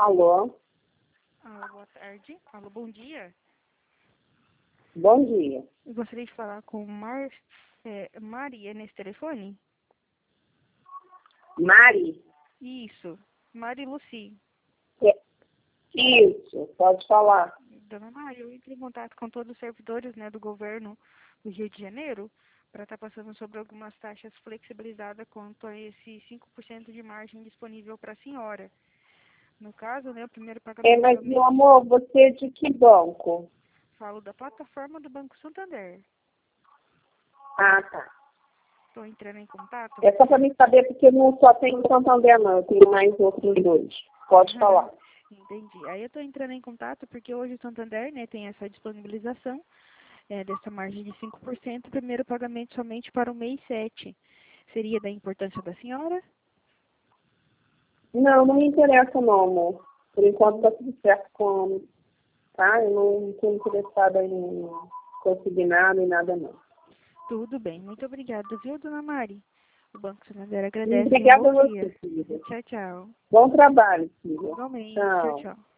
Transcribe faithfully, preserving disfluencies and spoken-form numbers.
Alô? Alô, boa tarde. Alô, bom dia. Bom dia. Eu gostaria de falar com Mar, é, Mari, é nesse telefone? Mari? Isso, Mari Luci. É, Isso, pode falar. Dona Mari, eu entrei em contato com todos os servidores, né, do governo do Rio de Janeiro para estar passando sobre algumas taxas flexibilizadas quanto a esse cinco por cento de margem disponível para a senhora. No caso, né, o primeiro É, pagamento mas, do meu mês, amor, você é de que banco? falo da plataforma do Banco Santander. Ah, tá. Estou entrando em contato. É só para mim saber, porque eu não só tenho Santander, não. Eu tenho mais outros dois. Pode falar. Entendi. Aí eu estou entrando em contato porque hoje o Santander, né, tem essa disponibilização é, dessa margem de cinco por cento, primeiro pagamento somente para o mês sete. Seria da importância da senhora? Não, não me interessa, não, amor. Por enquanto está tudo certo com... Tá? Eu não estou interessada em consignado e nada, não. Tudo bem. Muito obrigada, viu, dona Mari? O Banco Santander agradece. Um Obrigada bom a você, dia. filha. Tchau, tchau. Bom trabalho, filha. Igualmente. Tchau, Tchau. tchau.